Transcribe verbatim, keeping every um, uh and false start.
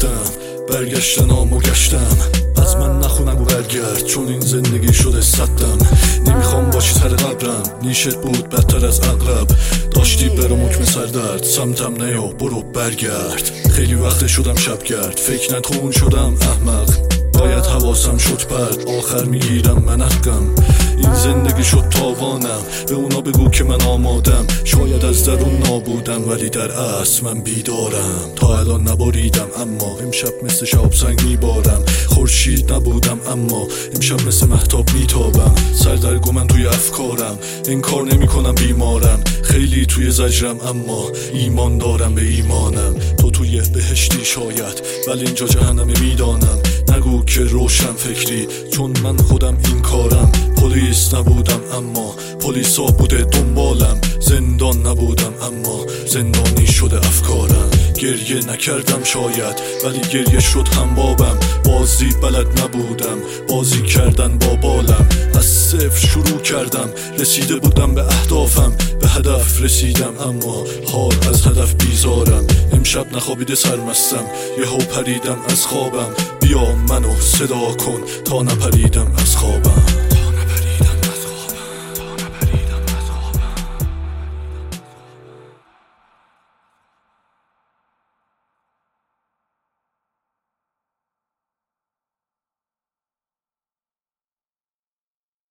رفتم، برگشتنامو گشتم. از من نخو نگو برگرد، چون این زندگی شده صدم. نمیخوام باشی سر قبرم، نیشت بود بدتر از اغرب. داشتی برو مکم سردرد، سمتم نیا برو برگرد. خیلی وقت شدم شبگرد، فکر نکن شدم احمق. باید حواسم شد پرد، آخر میگیرم من حقم. این زندگی شد تاوانم، به اونا بگو که من آمادم. شاید از درون نابودم ولی در اصل من بیدارم. تا الان نباریدم اما امشب مثل شاب سنگ میبارم. خورشید نبودم اما امشب مثل مهتاب میتابم. سردرگم من توی افکارم، انکار نمی کنم بیمارم. خیلی توی زجرم اما ایمان دارم به ایمانم. تو توی بهشتی شاید ولی اینجا جهنم میدانم. نگو که روشن فکری، چون من خودم این کارم. پلیس نبودم اما پلیسا بوده دنبالم. زندان نبودم اما زندانی شده افکارم. گریه نکردم شاید ولی گریه شد هم بابم. بازی بلد نبودم، بازی کردن با بالم. از صفر شروع کردم، رسیده بودم به اهدافم. به هدف رسیدم اما حال از هدف بیزارم. امشب نخوابیده سرمستم، یهو پریدم از خوابم. بیا منو صدا کن تا نپریدم از خوابم.